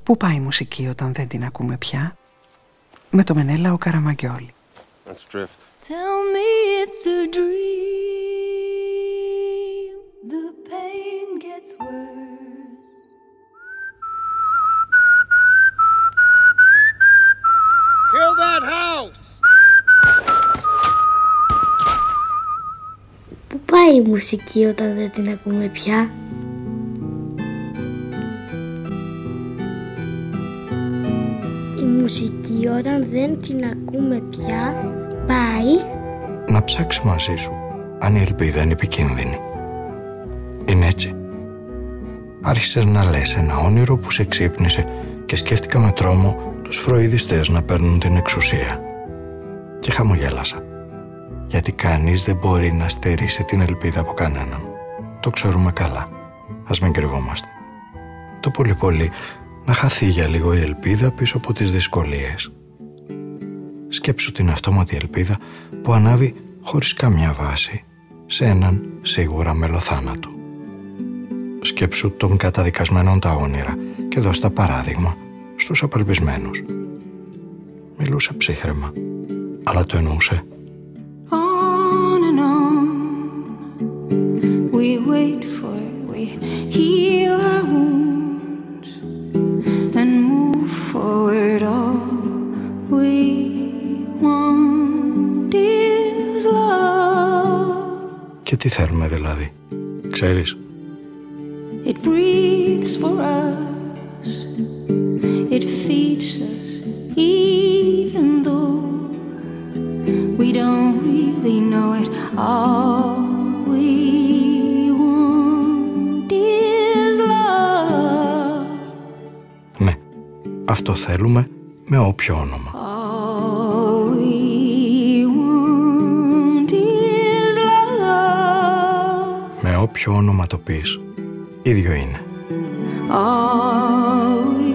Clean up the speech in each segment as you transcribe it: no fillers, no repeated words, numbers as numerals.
Πού πάει η μουσική όταν δεν την ακούμε πια? Με το Μενέλαο Καραμαγκιόλη. Let's drift. Tell me it's a dream. The pain gets worse. Kill that house! Πού πάει η μουσική όταν δεν την ακούμε πια? Η μουσική όταν δεν την ακούμε πια πάει... Να ψάξει μαζί σου αν η ελπίδα είναι επικίνδυνη. Είναι έτσι. Άρχισες να λες ένα όνειρο που σε ξύπνησε και σκέφτηκα με τρόμο τους φροηδιστές να παίρνουν την εξουσία. Και χαμογέλασα. Γιατί κανείς δεν μπορεί να στερήσει την ελπίδα από κανέναν. Το ξέρουμε καλά. Ας μην κρυβόμαστε. Το πολύ πολύ να χαθεί για λίγο η ελπίδα πίσω από τις δυσκολίες. Σκέψου την αυτόματη ελπίδα που ανάβει χωρίς καμιά βάση σε έναν σίγουρα μελοθάνατο. Σκέψου των καταδικασμένων τα όνειρα και δώσ' τα παράδειγμα στους απελπισμένους. Μιλούσε ψύχραιμα, αλλά το εννοούσε. On and on, we wait for it, we heal our wounds and move forward. All we want is love. Και τι θέλουμε δηλαδή, ξέρεις? It breathes for us, it feeds us even though we don't really know it. All we want is love. Ναι, αυτό θέλουμε με όποιο όνομα. All we want is love. Με όποιο όνομα το πεις, ίδιο είναι. All we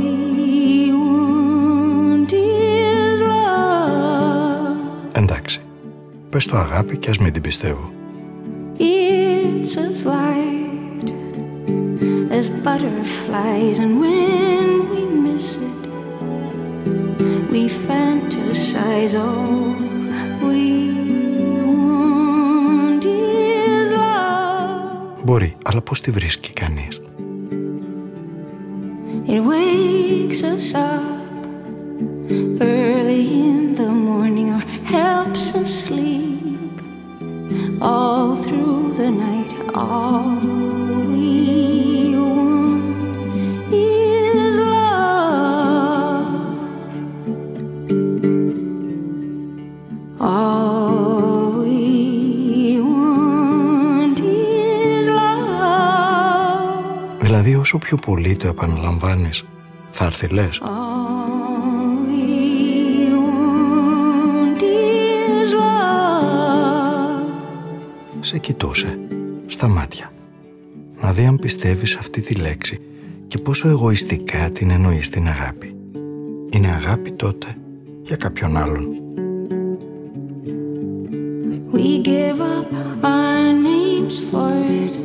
want is love. Εντάξει, πες το αγάπη και ας μην την πιστεύω. It's as light as butterflies, and when we miss it, we fantasize. All we want is love. Μπορεί, αλλά πώς τη βρίσκει κανείς? It wakes us up early in the morning or helps us sleep all through the night. All we want is love. All we want is love. Δηλαδή όσο πιο πολύ το επαναλαμβάνεις, θα έρθει λες. All we want is love. Σε κοιτούσε, στα μάτια. Να δει αν πιστεύεις αυτή τη λέξη και πόσο εγωιστικά την εννοείς την αγάπη. Είναι αγάπη τότε για κάποιον άλλον. We give up our names for it.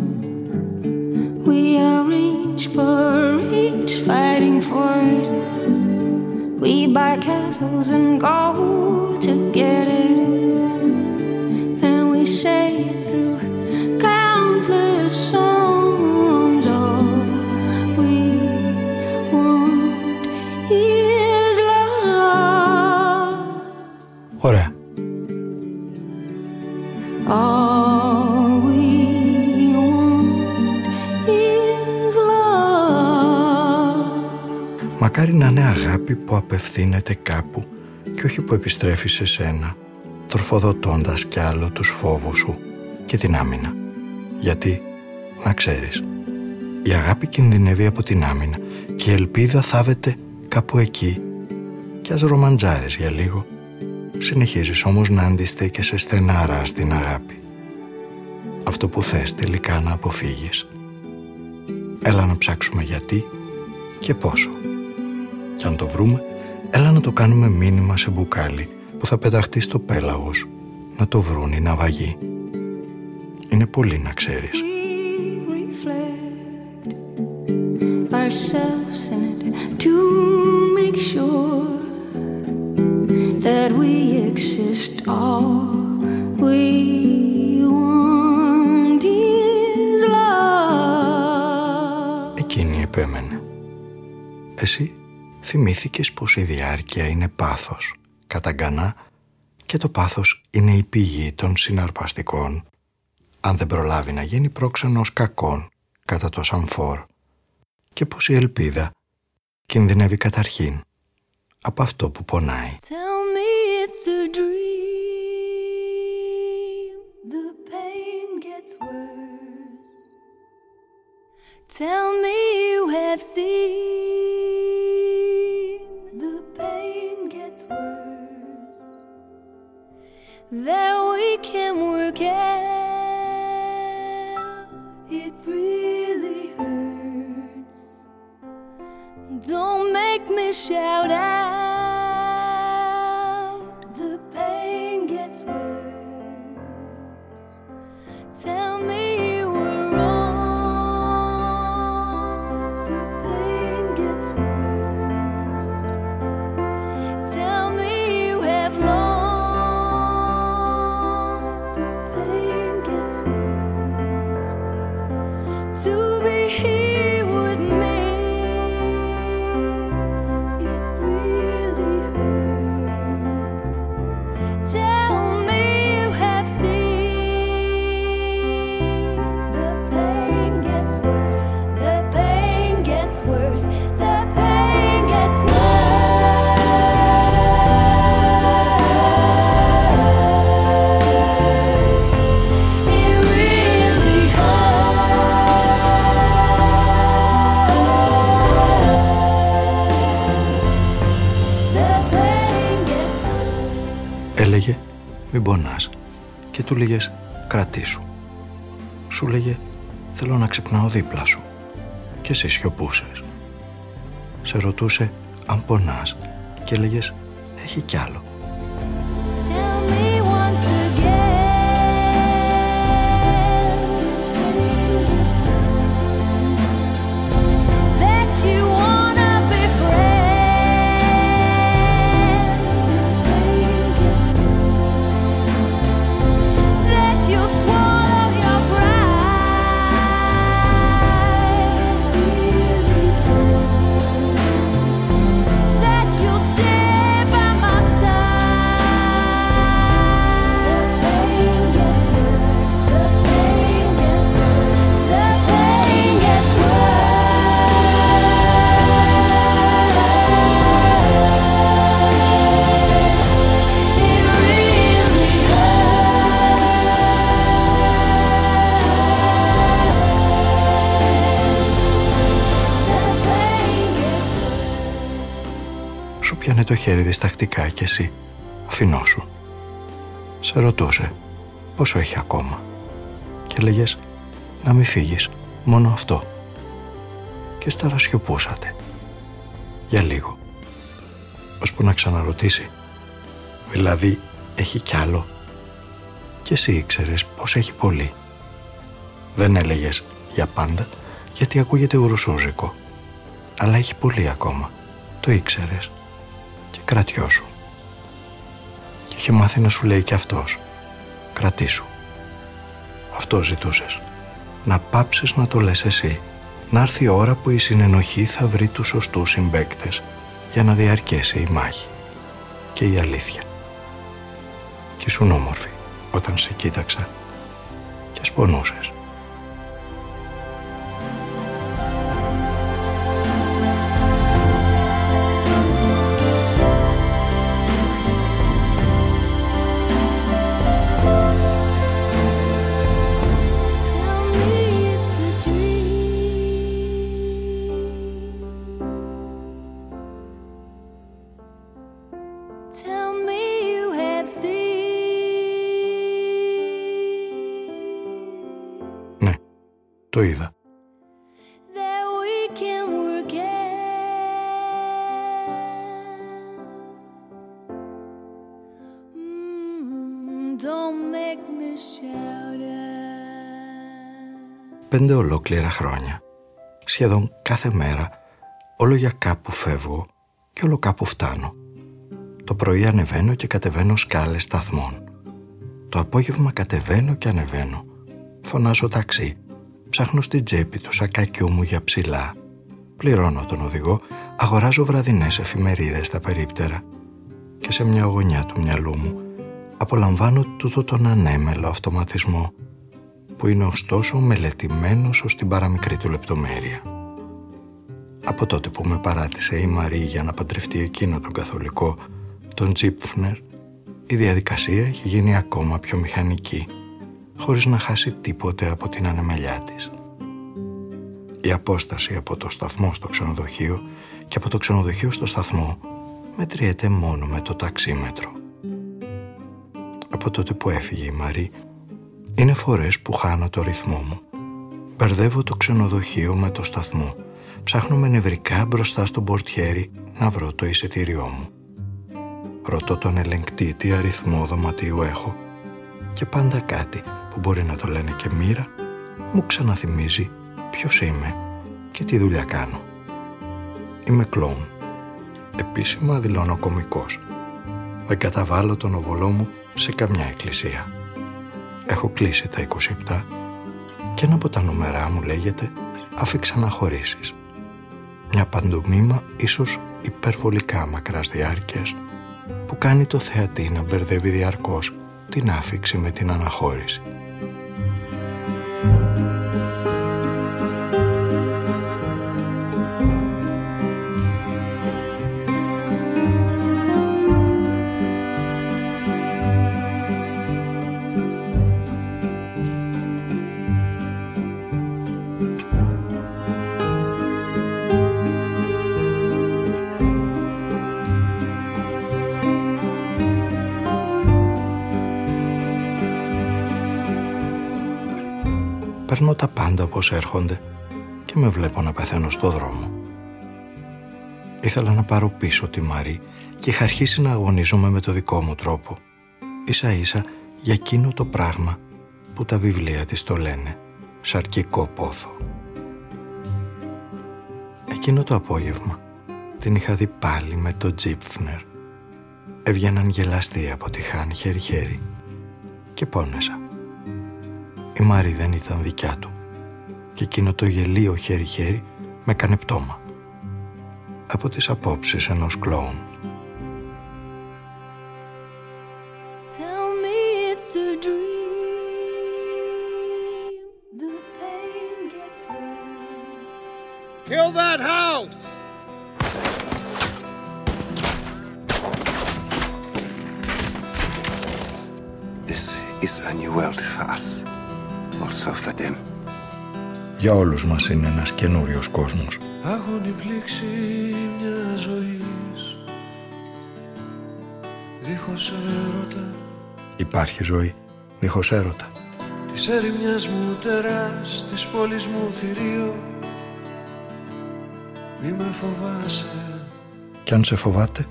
We arrange parades fighting for it. We buy castles and go to get it. Then we say it through countless songs. All we want is love. Ωραία. All we want is love. Μακάρι να είναι αγάπη που απευθύνεται κάπου και όχι που επιστρέφει σε σένα, τροφοδοτώντας κι άλλο τους φόβους σου και την άμυνα. Γιατί, να ξέρεις, η αγάπη κινδυνεύει από την άμυνα και η ελπίδα θάβεται κάπου εκεί. Κι ας ρομαντζάρεις για λίγο, συνεχίζεις όμως να αντιστέκεσαι στεναρά στην αγάπη. Αυτό που θες τελικά να αποφύγεις. Έλα να ψάξουμε γιατί και πόσο. Κι αν το βρούμε, έλα να το κάνουμε μήνυμα σε μπουκάλι που θα πεταχτεί στο πέλαγος, να το βρουν οι ναυαγοί. Είναι πολύ να ξέρεις. Ourselves in it to we exist, all we want is love. Εκείνη επέμενε. Εσύ θυμήθηκες πως η διάρκεια είναι πάθος, καταγκανά, και το πάθος είναι η πηγή των συναρπαστικών, αν δεν προλάβει να γίνει πρόξενος κακών κατά το σαμφόρ, και πως η ελπίδα κινδυνεύει καταρχήν από αυτό που πονάει. Tell me it's a dream, the pain gets worse. Tell me you have seen, the pain gets worse. That we can work out, it really hurts. Don't make me shout out, the pain gets worse. Tell me you were wrong, the pain gets worse. Tell me you have lost, the pain gets worse. To be here with me, it really hurts. Tell me you have seen, the pain gets worse, the pain gets worse, the pain gets worse. It really hurts. The pain gets worse. Έλεγε μην πονάς και του λέγες κρατήσου. Σου λέγε θέλω να ξυπνάω δίπλα σου και εσύ σιωπούσες. Σε ρωτούσε αν πονάς και έλεγες έχει κι άλλο. Tell me once again, the pain gets worse. That you wanna be friends, the pain gets worse. That you'll swallow your pride, really hurts. That you'll stay by my side. The pain gets worse, the pain gets worse, the pain gets worse. It really hurts. The pain gets worse. Σου πιάνε το χέρι διστακτικά κι εσύ αφινόσου. Σε ρωτούσε πόσο έχει ακόμα και λέγες να μην φύγεις, μόνο αυτό. Και στάρα σιωπούσατε για λίγο, ώσπου να ξαναρωτήσει δηλαδή έχει κι άλλο. Και εσύ ήξερες πως έχει πολύ. Δεν έλεγες για πάντα γιατί ακούγεται ουρουσούζικο, αλλά έχει πολύ ακόμα, το ήξερες και κρατιώσου. Και είχε μάθει να σου λέει κι αυτός κρατήσου. Αυτό ζητούσες, να πάψεις να το λες εσύ, να έρθει η ώρα που η συνενοχή θα βρει τους σωστούς συμπαίκτες για να διαρκέσει η μάχη και η αλήθεια. Και ήσουν όμορφη όταν σε κοίταξα και σπονούσες. Tell me it's a dream. Tell me you have seen, Ναι, το είδα. that we can work out. Don't make me shout out. 5 ολόκληρα χρόνια, σχεδόν κάθε μέρα, όλο για κάπου φεύγω και όλο κάπου φτάνω. Το πρωί ανεβαίνω και κατεβαίνω σκάλες σταθμών. Το απόγευμα κατεβαίνω και ανεβαίνω. Φωνάζω ταξί. Ψάχνω στην τσέπη του σακάκιου μου για ψηλά. Πληρώνω τον οδηγό, αγοράζω βραδινές εφημερίδες στα περίπτερα. Και σε μια γωνιά του μυαλού μου απολαμβάνω τούτο τον ανέμελο αυτοματισμό, που είναι ωστόσο μελετημένος ως την παραμικρή του λεπτομέρεια. Από τότε που με παράτησε η Μαρή για να παντρευτεί εκείνο τον καθολικό, τον Τζίπφνερ, η διαδικασία έχει γίνει ακόμα πιο μηχανική, χωρίς να χάσει τίποτε από την ανεμελιά της. Η απόσταση από το σταθμό στο ξενοδοχείο και από το ξενοδοχείο στο σταθμό μετριέται μόνο με το ταξίμετρο. Από τότε που έφυγε η Μαρή, είναι φορές που χάνω το ρυθμό μου. Μπερδεύω το ξενοδοχείο με το σταθμό. Ψάχνω με νευρικά μπροστά στο πορτιέρι να βρω το εισιτήριό μου. Ρωτώ τον ελεγκτή τι αριθμό δωματίου έχω και πάντα κάτι που μπορεί να το λένε και μοίρα μου ξαναθυμίζει ποιος είμαι και τι δουλειά κάνω. Είμαι κλόουν. Επίσημα δηλώνω κωμικός. Δεν καταβάλω τον οβολό μου σε καμιά εκκλησία. Έχω κλείσει τα 27 και ένα από τα νούμερά μου λέγεται «Άφηξα να χωρίσεις». Μια παντομήμα ίσως υπερβολικά μακράς διάρκειας που κάνει το θεατή να μπερδεύει διαρκώς την άφηξη με την αναχώρηση. Παίρνω τα πάντα όπως έρχονται και με βλέπω να πεθαίνω στο δρόμο. Ήθελα να πάρω πίσω τη Μαρή και είχα αρχίσει να αγωνίζομαι με το δικό μου τρόπο, ίσα ίσα για εκείνο το πράγμα που τα βιβλία της το λένε σαρκικό πόθο. Εκείνο το απόγευμα την είχα δει πάλι με το Τζίπφνερ. Έβγαιναν γελαστοί από τη Χάν χέρι-χέρι και πόνεσα. Η Μάρη δεν ήταν δικιά του και εκείνο το γελίο χέρι-χέρι με έκανε πτώμα από τις απόψεις ενός κλόουν. Kill that house! This is a new world for us. Also for them. Για όλους μας είναι ένας καινούριος κόσμος. Άγωνη πλήξη μια ζωής δίχως έρωτα. Υπάρχει ζωή δίχως έρωτα. Της έρημιας μου τεράς, της πόλης μου θηρίο. Μη με φοβάσαι. Κι αν σε φοβάται,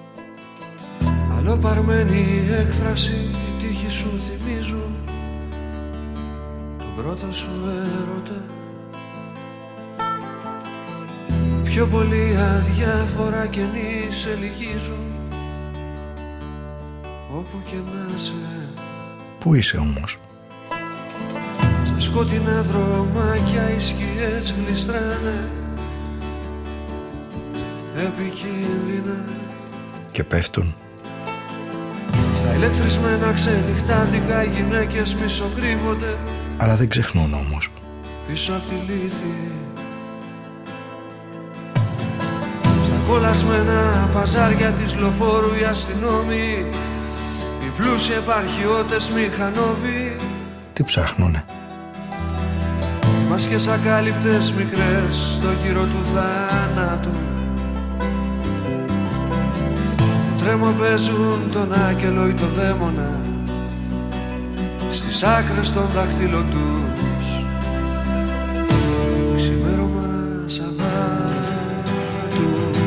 αλλοπαρμένη έκφραση, οι τύχοι σου θυμίζουν τον πρώτο σου έρωτα. Πιο πολύ αδιάφορα καινή σε λυγίζουν όπου και να σε. πού είσαι όμως? Στα σκότεινα δρομάκια οι σκιές γλιστράνε επικίνδυνα Και πέφτουν. Στα ηλεκτρισμένα ξενυχτάτικα οι γυναίκες μισοκρύβονται, Αλλά δεν ξεχνούν όμως. πίσω απ' τη λύθη. Στα κολλασμένα παζάρια της λοφόρου οι αστυνόμοι, οι πλούσιοι επαρχιώτες μηχανόβοι. Τι ψάχνουνε? Μάσκες ακάλυπτες μικρές στο γύρο του θάνατου. Τρέμο παίζουν τον άγγελο ή το δαίμονα στις άκρες των δάχτυλων τους. Ξημέρωμα Σαββάτου.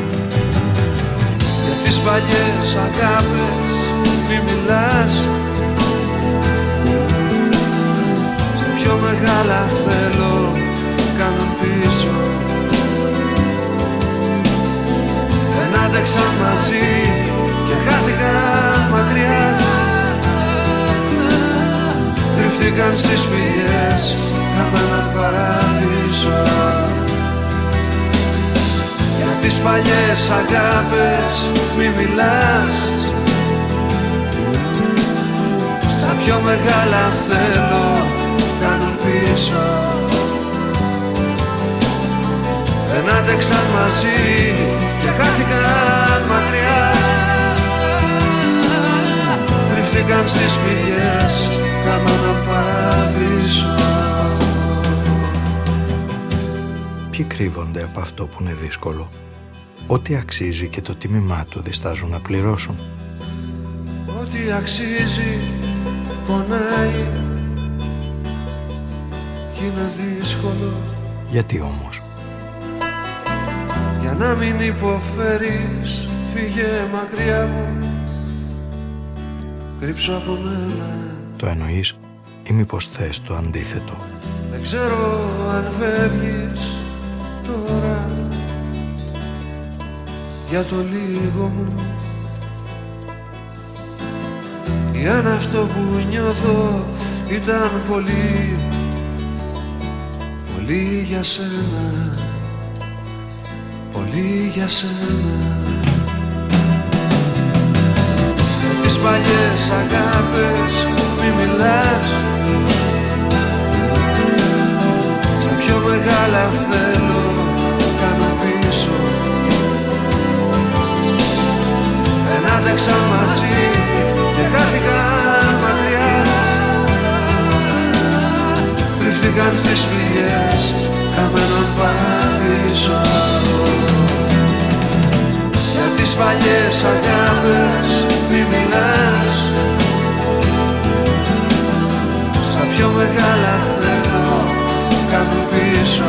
Για τις παλιές αγάπες μη μιλάς, στα πιο μεγάλα θέλω κάνουν πίσω. Δεν άντεξαν μαζί και κρύφτηκαν στις πηγές χαμένων παράδεισο. Για τις παλιές αγάπες μη μιλάς, στα πιο μεγάλα θέλω κάνουν πίσω. Δεν άντεξαν μαζί και χάθηκαν μακριά, κρύφτηκαν στις πηγές χαμένων παράδεισο. Ποιοι κρύβονται από αυτό που είναι δύσκολο, ό,τι αξίζει και το τίμημά του διστάζουν να πληρώσουν. Ό,τι αξίζει πονάει κι είναι δύσκολο. Γιατί όμως? Για να μην υποφέρεις φύγε μακριά μου, κρύψω από μένα. Το εννοείς ή μήπως θες το αντίθετο? Δεν ξέρω αν φεύγεις τώρα για το λίγο μου, ή αν αυτό που νιώθω ήταν πολύ, πολύ για σένα, πολύ για σένα. Τις παλιές αγάπες μη μιλάς, στα πιο μεγάλα θέλω κάνω πίσω. Δεν άντεξαν μαζί και χάθηκαν μακριά, κρύφτηκαν στις πηγές χαμένων παράδεισο. Για τις παλιές αγάπες μη μιλάς, στα πιο μεγάλα θέλω κάνω πίσω.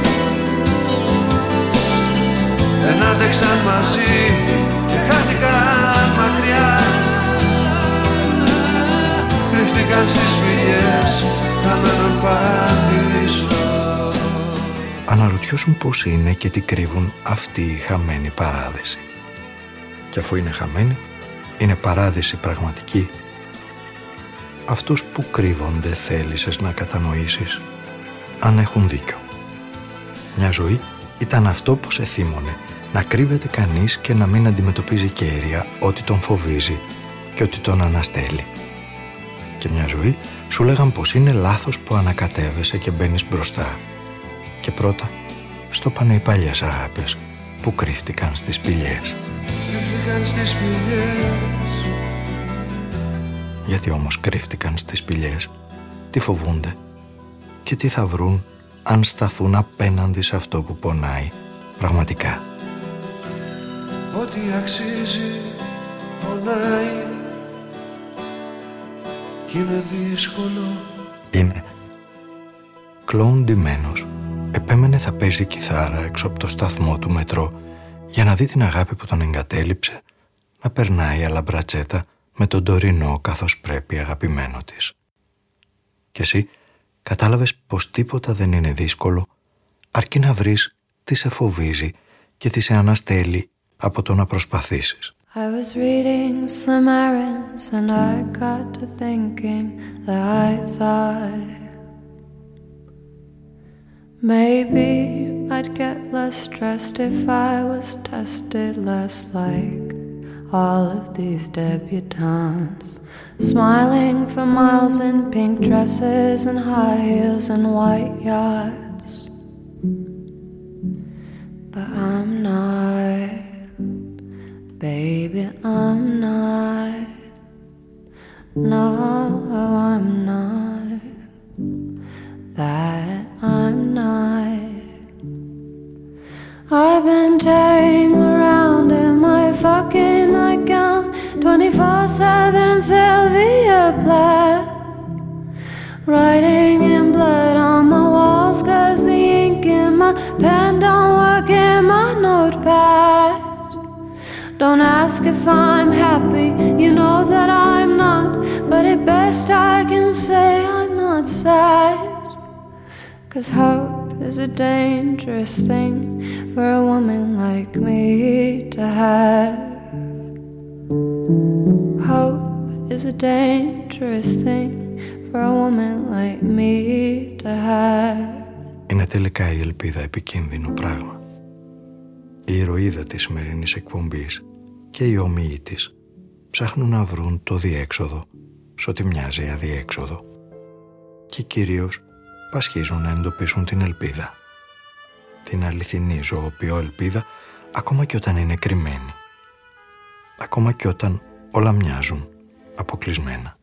Δεν άντεξαν μαζί και χάθηκαν μακριά, κρύφτηκαν στις πηγές χαμένων παράδεισο. Αναρωτιώσουν πώς είναι και τι κρύβουν αυτοί οι χαμένοι παράδεισοι. Και αφού είναι χαμένοι, είναι παράδεισοι πραγματικοί. Αυτούς που κρύβονται θέλησες να κατανοήσεις αν έχουν δίκιο. Μια ζωή ήταν αυτό που σε θύμωνε, να κρύβεται κανείς και να μην αντιμετωπίζει κέρια ό,τι τον φοβίζει και ό,τι τον αναστέλει. Και μια ζωή σου λέγαν πως είναι λάθος που ανακατεύεσαι και μπαίνεις μπροστά. Και πρώτα στο πάνε οι παλιές αγάπες που κρύφτηκαν στις σπηλιές. Κρύφτηκαν στις σπηλιές. Γιατί όμως κρύφτηκαν στις σπηλιές? Τι φοβούνται και τι θα βρουν αν σταθούν απέναντι σε αυτό που πονάει πραγματικά? Ό,τι αξίζει πονάει κι είναι δύσκολο. Είναι κλόουν ντυμένος. Επέμενε θα παίζει κιθάρα έξω από το σταθμό του μετρό για να δει την αγάπη που τον εγκατέλειψε να περνάει αλαμπρατσέτα με τον τωρινό καθώς πρέπει αγαπημένο της. Και εσύ κατάλαβες πως τίποτα δεν είναι δύσκολο αρκεί να βρεις τι σε φοβίζει και τι σε αναστέλει από το να προσπαθήσεις. I was reading Slim Aarons and I got to thinking that I thought maybe I'd get less stressed if I was tested less like all of these debutantes, smiling for miles in pink dresses and high heels and white yachts. But I'm not, baby, I'm not. No, I'm not. That I'm not. I've been tearing around in my fucking nightgown, 24/7 Sylvia Plath, writing in blood on my walls 'cause the ink in my pen don't work in my notepad. Don't ask if I'm happy, you know that I'm not, but at best I can say I'm not sad. 'Cause hope is a dangerous thing for a woman like me to have. Hope is a dangerous thing for a woman like me to have. Είναι τελικά η ελπίδα επικίνδυνο πράγμα. Η ηρωίδα της σημερινής εκπομπής και οι ομοίοι της ψάχνουν να βρουν το διέξοδο σ' ό,τι μοιάζει αδιέξοδο και κυρίως πασχίζουν να εντοπίσουν την ελπίδα. Την αληθινή ζωοποιώ ελπίδα ακόμα και όταν είναι κρυμμένη. Ακόμα και όταν όλα μοιάζουν αποκλεισμένα.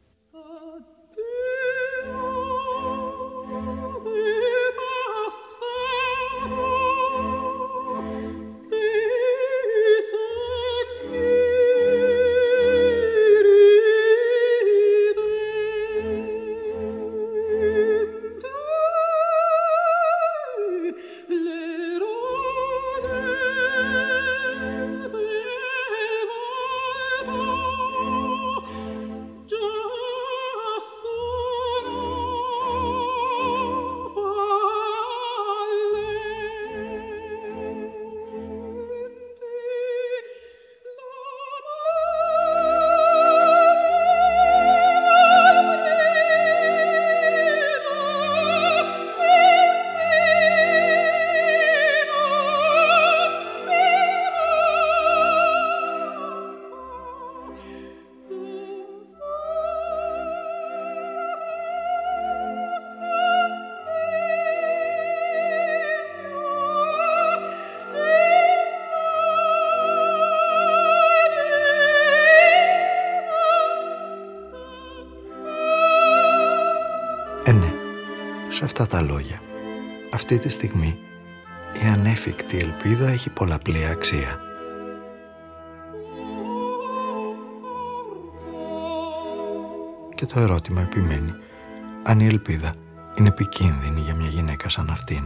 Ναι, σε αυτά τα λόγια, αυτή τη στιγμή η ανέφικτη ελπίδα έχει πολλαπλή αξία. Και το ερώτημα επιμένει αν η ελπίδα είναι επικίνδυνη για μια γυναίκα σαν αυτήν.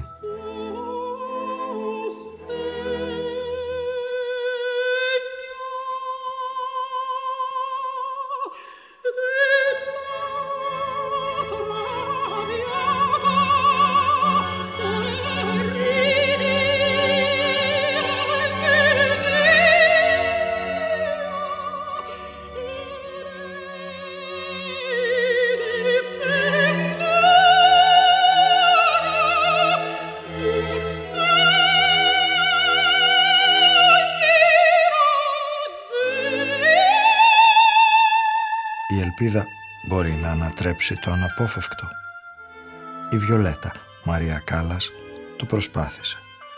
Η ελπίδα μπορεί να ανατρέψει το αναπόφευκτο. Η Βιολέτα Μαρία Κάλλας το προσπάθησε.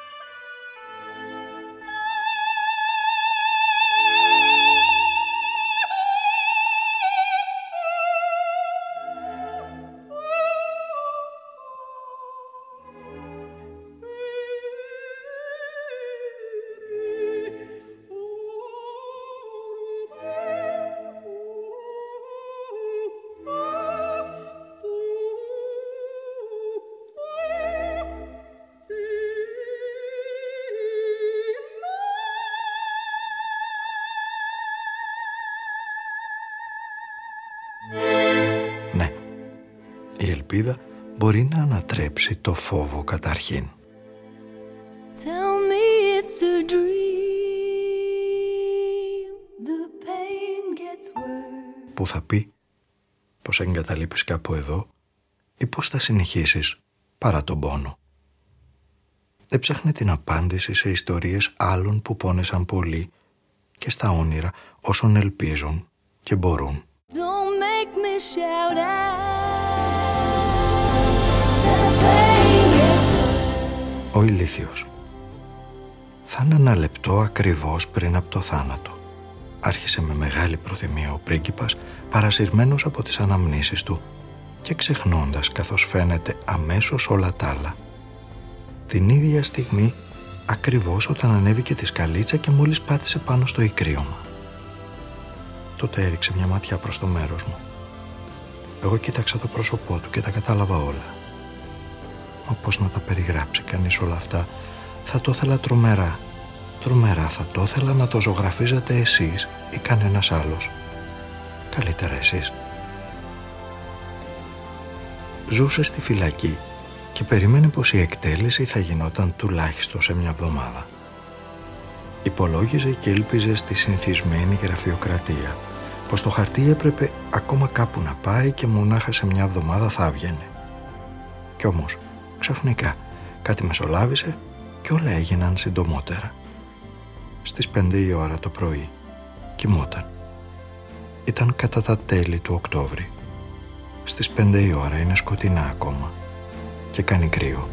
Ναι, η ελπίδα μπορεί να ανατρέψει το φόβο καταρχήν. Tell me it's a dream. The pain gets worse. Που θα πει πως εγκαταλείπεις κάπου εδώ ή πως θα συνεχίσεις παρά τον πόνο. Έψαχνε την απάντηση σε ιστορίες άλλων που πόνεσαν πολύ και στα όνειρα όσων ελπίζουν και μπορούν. Don't make me shout out. The pain gets worse. Ο ηλίθιος. Θα είναι ένα λεπτό ακριβώς πριν από το θάνατο. Άρχισε με μεγάλη προθυμία ο πρίγκιπας, παρασυρμένος από τις αναμνήσεις του και ξεχνώντας, καθώς φαίνεται, αμέσως όλα τα άλλα. Την ίδια στιγμή, ακριβώς όταν ανέβηκε τη σκαλίτσα και μόλις πάτησε πάνω στο ικρίωμα. Τότε έριξε μια ματιά προς το μέρος μου. Εγώ κοίταξα το πρόσωπό του και τα κατάλαβα όλα. Μα πώς να τα περιγράψει κανείς όλα αυτά? Θα το ήθελα τρομερά. Τρομερά θα το ήθελα να το ζωγραφίζατε εσείς ή κανένας άλλος. Καλύτερα εσείς. Ζούσε στη φυλακή και περίμενε πως η εκτέλεση θα γινόταν τουλάχιστον σε μια εβδομάδα. Υπολόγιζε και ήλπιζε στη συνηθισμένη γραφειοκρατία, πως το χαρτί έπρεπε ακόμα κάπου να πάει και μονάχα σε μια εβδομάδα θα έβγαινε. Κι όμως, ξαφνικά, κάτι μεσολάβησε και όλα έγιναν συντομότερα. Στις 5 η ώρα το πρωί κοιμόταν. Ήταν κατά τα τέλη του Οκτώβρη. Στις 5 η ώρα είναι σκοτεινά ακόμα και κάνει κρύο.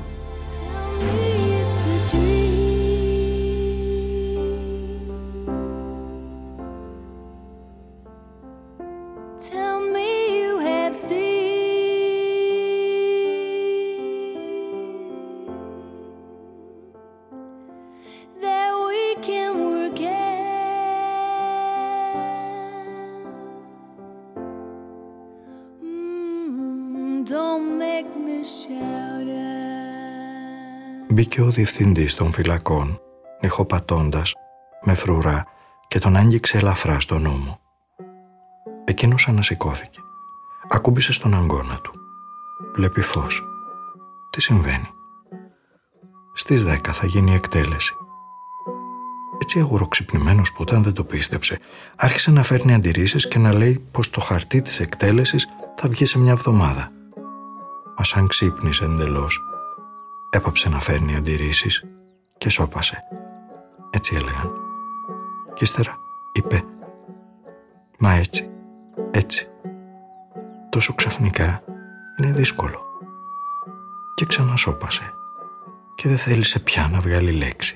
Μπήκε ο διευθυντής των φυλακών, νυχοπατώντας, με φρουρά και τον άγγιξε ελαφρά στον ώμο. Εκείνος ανασηκώθηκε. Ακούμπησε στον αγκώνα του. Βλέπει φως. Τι συμβαίνει? Στις 10 θα γίνει η εκτέλεση. Έτσι αγουροξυπνημένος που όταν δεν το πίστεψε, άρχισε να φέρνει αντιρρήσεις και να λέει πως το χαρτί της εκτέλεσης θα βγει σε μια εβδομάδα. Μα σαν ξύπνησε εντελώς, έπαψε να φέρνει αντιρρήσεις και σώπασε. Έτσι έλεγαν. Κι ύστερα είπε «Μα έτσι, τόσο ξαφνικά είναι δύσκολο». Και ξανασώπασε και δεν θέλησε πια να βγάλει λέξη.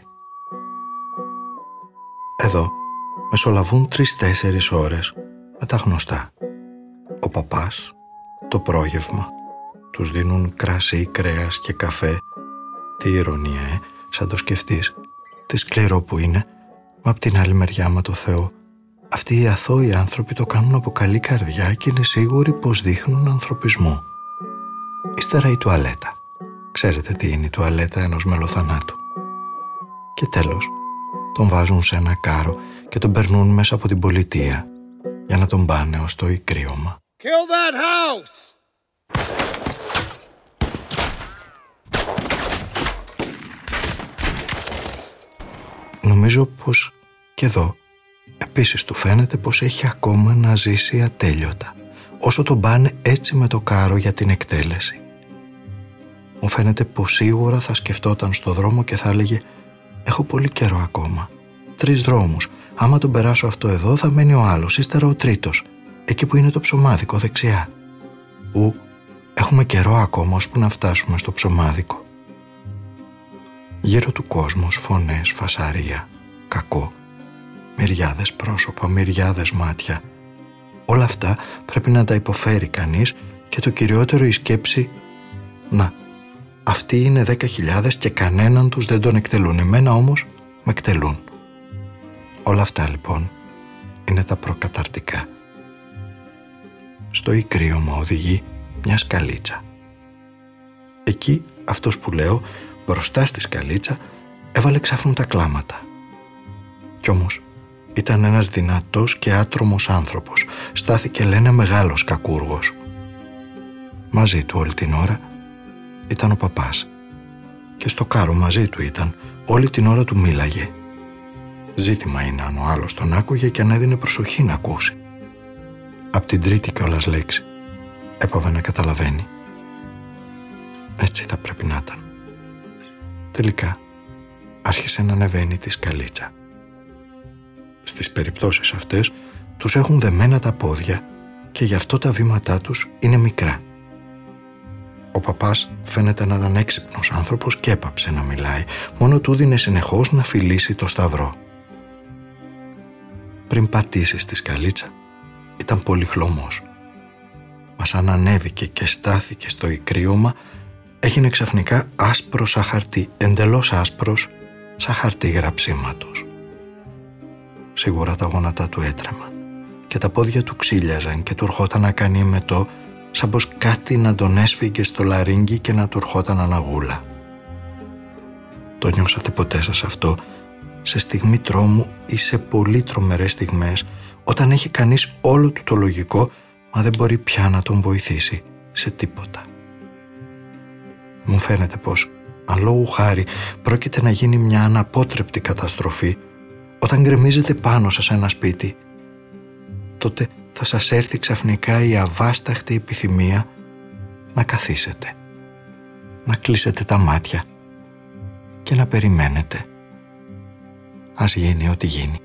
Εδώ μεσολαβούν 3-4 ώρες με τα γνωστά. Ο παπάς, το πρόγευμα, τους δίνουν κρασί, κρέας και καφέ. Τι ηρωνία, σαν το σκεφτείς. Τι σκληρό που είναι, μα απ' την άλλη μεριά, μα το Θεό, αυτοί οι αθώοι άνθρωποι το κάνουν από καλή καρδιά και είναι σίγουροι πως δείχνουν ανθρωπισμό. Ύστερα η τουαλέτα. Ξέρετε τι είναι η τουαλέτα ενός μελοθανάτου. Και τέλος, τον βάζουν σε ένα κάρο και τον περνούν μέσα από την πολιτεία για να τον πάνε ως το ικρίωμα. Kill that house! Νομίζω πως και εδώ επίσης του φαίνεται πως έχει ακόμα να ζήσει ατέλειωτα, όσο τον πάνε έτσι με το κάρο για την εκτέλεση. Μου φαίνεται πως σίγουρα θα σκεφτόταν στο δρόμο και θα έλεγε «Έχω πολύ καιρό ακόμα. 3 δρόμους. Άμα τον περάσω αυτό εδώ θα μένει ο άλλος, ύστερα ο τρίτος, εκεί που είναι το ψωμάδικο δεξιά. Έχουμε καιρό ακόμα ώσπου να φτάσουμε στο ψωμάδικο». Γύρω του κόσμος φωνές, φασαρία, κακό, μυριάδες πρόσωπα, μυριάδες μάτια. Όλα αυτά πρέπει να τα υποφέρει κανείς και το κυριότερο η σκέψη «Να, αυτοί είναι 10.000 και κανέναν τους δεν τον εκτελούν, εμένα όμως με εκτελούν». Όλα αυτά λοιπόν είναι τα προκαταρτικά. Στο ικρίωμα οδηγεί μια σκαλίτσα. Εκεί αυτός που λέω μπροστά στη σκαλίτσα έβαλε ξάφνου τα κλάματα. Κι όμως ήταν ένας δυνατός και άτρομος άνθρωπος. Στάθηκε λένε μεγάλος κακούργος. Μαζί του όλη την ώρα ήταν ο παπάς. Και στο κάρο μαζί του ήταν, όλη την ώρα του μίλαγε. Ζήτημα είναι αν ο άλλος τον άκουγε και αν έδινε προσοχή να ακούσει. Απ' την τρίτη κιόλας λέξη έπαβε να καταλαβαίνει. Έτσι θα πρέπει να ήταν. Τελικά άρχισε να ανεβαίνει τη σκαλίτσα. Στις περιπτώσεις αυτές τους έχουν δεμένα τα πόδια και γι' αυτό τα βήματά τους είναι μικρά. Ο παπάς φαίνεται να ήταν έξυπνος άνθρωπος και έπαψε να μιλάει, μόνο του δίνε συνεχώς να φιλήσει το σταυρό. Πριν πατήσει στη σκαλίτσα ήταν πολύ χλωμός. Μα σαν ανέβηκε και στάθηκε στο ικρίωμα, έγινε ξαφνικά άσπρο σαν χαρτί, εντελώς άσπρος σαν χαρτί γραψίματος. Σίγουρα τα γόνατά του έτρεμαν και τα πόδια του ξύλιαζαν και του ερχόταν να κάνει εμετό, σαν πως κάτι να τον έσφυγε στο λαρύγγι και να του ερχόταν αναγούλα. Το νιώσατε ποτέ σας αυτό, σε στιγμή τρόμου ή σε πολύ τρομερές στιγμές, όταν έχει κανείς όλο του το λογικό, μα δεν μπορεί πια να τον βοηθήσει σε τίποτα? Μου φαίνεται πως, αν λόγου χάρη πρόκειται να γίνει μια αναπότρεπτη καταστροφή, όταν γκρεμίζετε πάνω σας ένα σπίτι, τότε θα σας έρθει ξαφνικά η αβάσταχτη επιθυμία να καθίσετε, να κλείσετε τα μάτια και να περιμένετε. Ας γίνει ό,τι γίνει.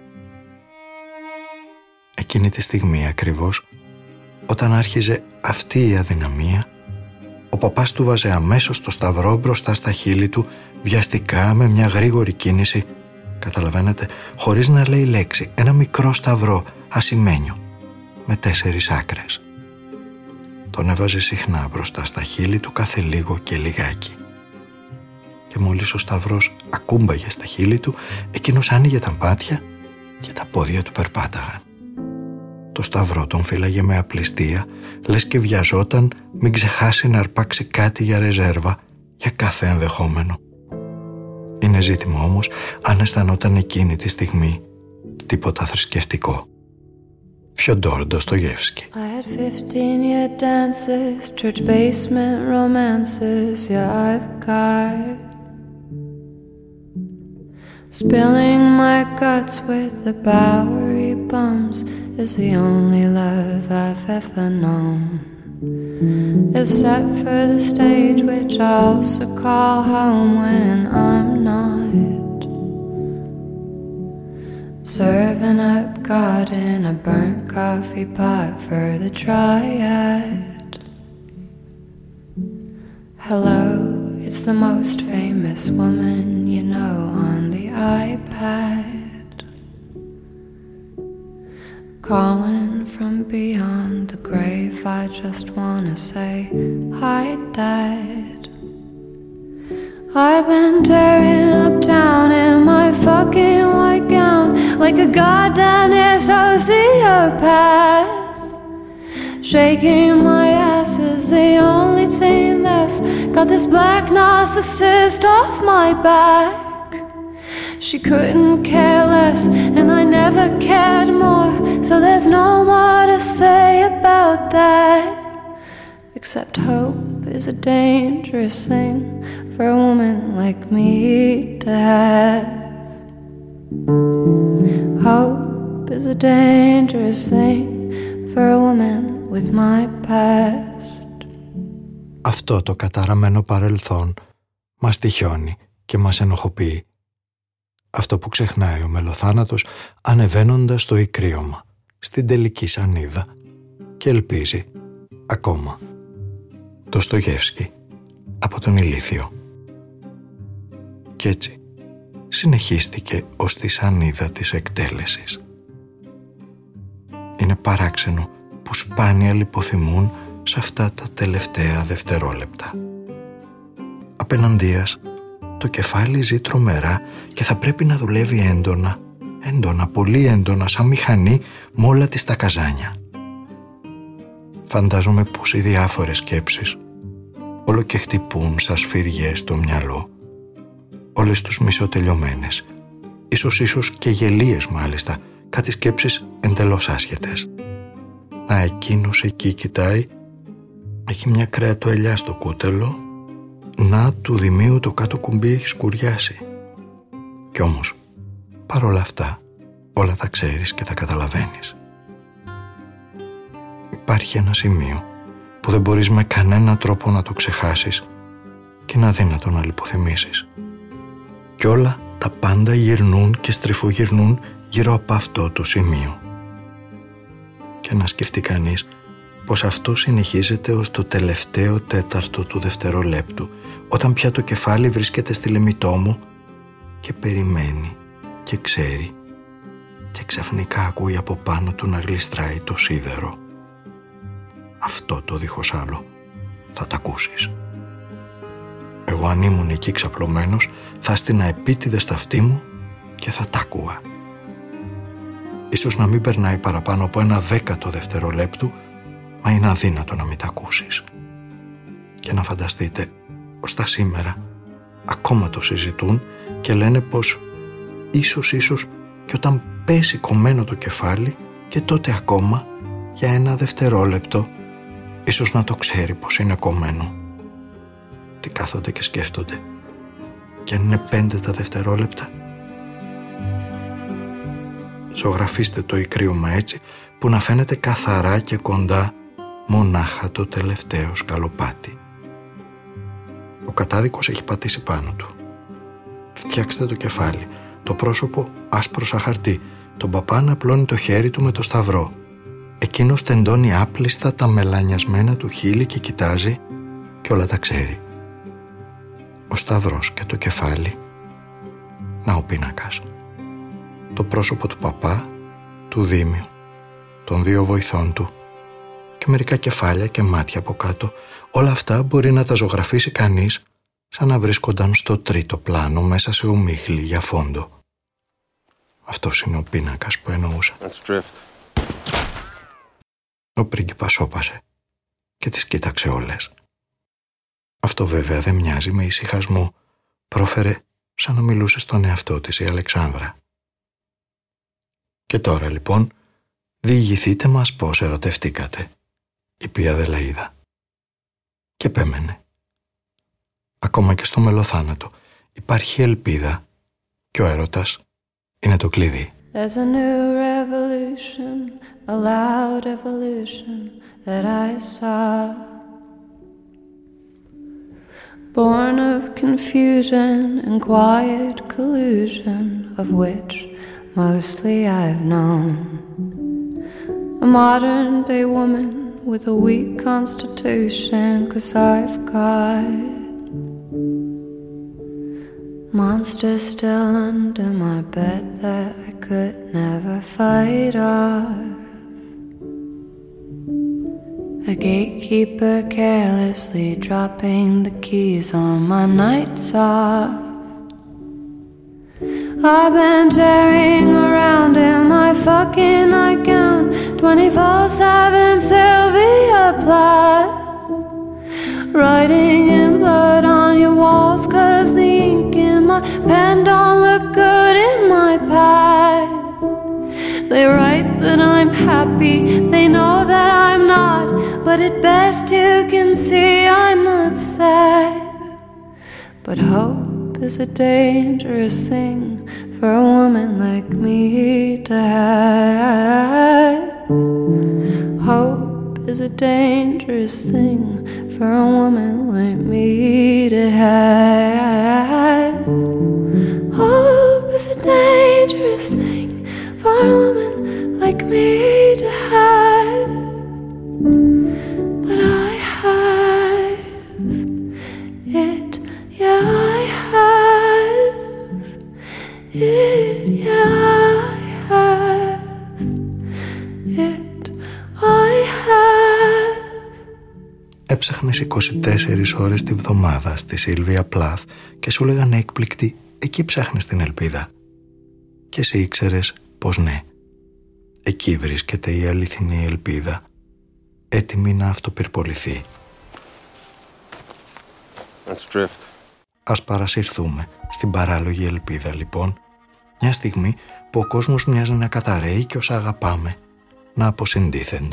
Εκείνη τη στιγμή ακριβώς, όταν άρχιζε αυτή η αδυναμία, ο παπάς του βάζε αμέσως το σταυρό μπροστά στα χείλη του, βιαστικά, με μια γρήγορη κίνηση, καταλαβαίνετε, χωρίς να λέει λέξη, ένα μικρό σταυρό ασημένιο με 4 άκρες. Τον έβαζε συχνά μπροστά στα χείλη του κάθε λίγο και λιγάκι. Και μόλις ο σταυρός ακούμπαγε στα χείλη του, εκείνος άνοιγε τα μάτια και τα πόδια του περπάταγαν. Το σταυρό τον φύλαγε με απληστία, λες και βιαζόταν μην ξεχάσει να αρπάξει κάτι για ρεζέρβα για κάθε ενδεχόμενο. Είναι ζήτημα όμως αν αισθανόταν εκείνη τη στιγμή τίποτα θρησκευτικό. Φιοντόρ Ντοστογεύσκι. I had 15-year dances, church basement romances, yeah, I've got. Spilling my guts with the Bowery bums is the only love I've ever known. Except for the stage, which I also call home when I'm not. Serving up God in a burnt coffee pot for the triad. Hello, it's the most famous woman you know on the iPad. Calling from beyond the grave, I just wanna say, hi Dad. I've been tearing up town in my fucking white gown like a goddamn sociopath. Shaking my ass is the only thing that's got this black narcissist off my back. She couldn't care less and I never cared more, so there's no more to say about that. Except hope is a dangerous thing for a woman like me to have. Hope is a dangerous thing for a woman with my past. Αυτό το καταραμένο παρελθόν μας τυχιώνει και μας ενοχοποιεί. Αυτό που ξεχνάει ο μελοθάνατος ανεβαίνοντας στο ικρίωμα, στην τελική σανίδα, και ελπίζει ακόμα. Ντοστογεύσκι, από τον ηλίθιο. Κι έτσι συνεχίστηκε ως τη σανίδα της εκτέλεσης. Είναι παράξενο που σπάνια λιποθυμούν σε αυτά τα τελευταία δευτερόλεπτα. Απέναντίας, το κεφάλι ζει τρομερά και θα πρέπει να δουλεύει έντονα, πολύ έντονα, σαν μηχανή με όλα της τα καζάνια. Φαντάζομαι πως οι διάφορες σκέψεις όλο και χτυπούν σαν σφυριές στο μυαλό, όλες τους μισοτελειωμένες, ίσως και γελίες μάλιστα, κάτι σκέψεις εντελώς άσχετες. Να, εκείνος εκεί κοιτάει, έχει μια κρεατοελιά στο κούτελο, να, του Δημίου το κάτω κουμπί έχει σκουριάσει. Κι όμως, παρόλα αυτά, όλα τα ξέρεις και τα καταλαβαίνεις. Υπάρχει ένα σημείο που δεν μπορείς με κανένα τρόπο να το ξεχάσεις και είναι αδύνατο να λιποθυμήσεις. Κι όλα τα πάντα γυρνούν και στριφογυρνούν γύρω από αυτό το σημείο. Και να σκεφτεί κανείς πως αυτό συνεχίζεται ως το τελευταίο τέταρτο του δευτερολέπτου, όταν πια το κεφάλι βρίσκεται στη λεμιτό μου και περιμένει και ξέρει, και ξαφνικά ακούει από πάνω του να γλιστράει το σίδερο. Αυτό το δίχως άλλο θα τ' ακούσεις. Εγώ αν ήμουν εκεί ξαπλωμένος θα στείνα επίτηδες στα αυτή μου και θα τ' άκουγα. Ίσως να μην περνάει παραπάνω από 1/10 δευτερολέπτου, μα είναι αδύνατο να μην τ' ακούσεις. Και να φανταστείτε, ως τα σήμερα ακόμα το συζητούν και λένε πως ίσως και όταν πέσει κομμένο το κεφάλι και τότε ακόμα για 1 δευτερόλεπτο ίσως να το ξέρει πως είναι κομμένο. Τι κάθονται και σκέφτονται. Και αν είναι 5 τα δευτερόλεπτα. Ζωγραφίστε το ικρίωμα έτσι που να φαίνεται καθαρά και κοντά μονάχα το τελευταίο σκαλοπάτι. Ο κατάδικος έχει πατήσει πάνω του. Φτιάξτε το κεφάλι, το πρόσωπο άσπρο σαν χαρτί, τον παπά να απλώνει το χέρι του με το σταυρό. Εκείνος τεντώνει άπλιστα τα μελανιασμένα του χείλη και κοιτάζει και όλα τα ξέρει. Ο σταυρός και το κεφάλι, να ο πίνακας. Το πρόσωπο του παπά, του Δήμιου, των δύο βοηθών του και μερικά κεφάλια και μάτια από κάτω. Όλα αυτά μπορεί να τα ζωγραφίσει κανείς σαν να βρίσκονταν στο τρίτο πλάνο μέσα σε ομίχλη για φόντο. Αυτός είναι ο πίνακας που εννοούσα. Ο πρίγκιπας σώπασε και τις κοίταξε όλες. Αυτό βέβαια δεν μοιάζει με ησυχασμό, πρόφερε σαν να μιλούσε στον εαυτό της η Αλεξάνδρα. Και τώρα λοιπόν, διηγηθείτε μας πώς ερωτευτήκατε, είπε η Αδελαΐδα. Και πέμενε. Ακόμα και στο μελοθάνατο υπάρχει ελπίδα και ο έρωτας είναι το κλειδί. There's a new revolution, a loud evolution that I saw. Born of confusion and quiet collusion, of which mostly I've known. A modern day woman with a weak constitution, 'cause I've got monsters still under my bed that I could never fight off. A gatekeeper carelessly dropping the keys on my nights off. I've been tearing around in my fucking nightgown, 24/7 Sylvia Plath, writing in blood on your walls 'cause the ink in my pen don't look good in my pad. They write that I'm happy, they know that I'm not, but at best you can see I'm not sad. But hope is a dangerous thing for a woman like me to have. Hope is a dangerous thing for a woman like me to have. Hope is a dangerous thing for a woman like me to have. But I have it, yeah I have it, yeah I have it, I have. Έψαχνες 24 ώρες τη βδομάδα στη Σίλβια Πλάθ και σου λέγανε έκπληκτη, εκεί ψάχνεις την ελπίδα. Και εσύ ήξερες πως ναι. Εκεί βρίσκεται η αληθινή ελπίδα, έτοιμη να αυτοπυρποληθεί. Ας παρασυρθούμε στην παράλογη ελπίδα λοιπόν, μια στιγμή που ο κόσμος μοιάζει να καταραίει και όσα αγαπάμε να αποσυντίθενται.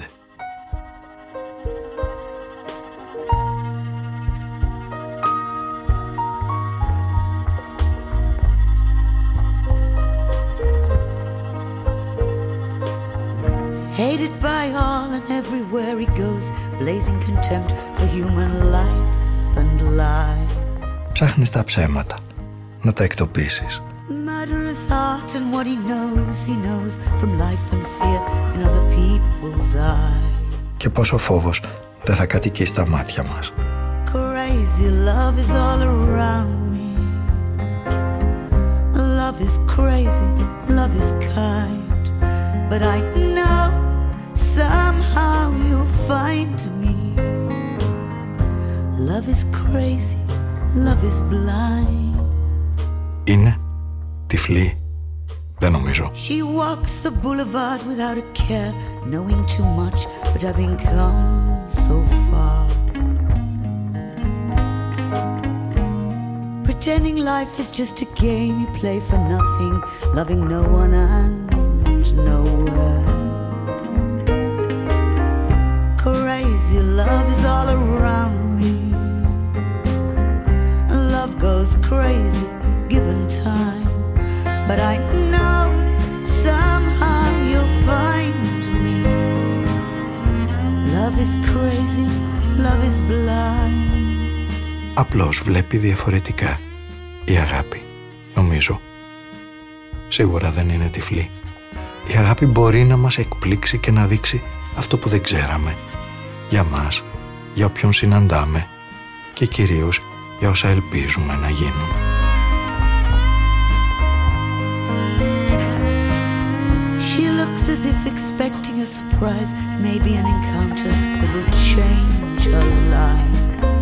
Hated by all and everywhere he goes, blazing contempt for human life and life. Ψάχνεις τα ψέματα, να τα εκτοπίσεις. Murderous heart and what he knows from life and fear in other people's eyes. Και πόσο φόβος δεν θα κατοικεί στα μάτια μας. Crazy love is all around me. Love is crazy, love is kind, but I know somehow you'll find me. Love is crazy, love is blind. Είναι τυφλή, δεν νομίζω. She walks the boulevard without a care, knowing too much, but having come so far. Pretending life is just a game you play for nothing, loving no one and nowhere. Crazy love is all around me. Love goes crazy given time, but I know somehow απλώς βλέπει διαφορετικά η αγάπη, νομίζω. Σίγουρα δεν είναι τυφλή. Η αγάπη μπορεί να μας εκπλήξει και να δείξει αυτό που δεν ξέραμε. Για μας, για όποιον συναντάμε και κυρίως για όσα ελπίζουμε να γίνουν. She looks as if expecting a surprise, maybe an encounter that will change her life.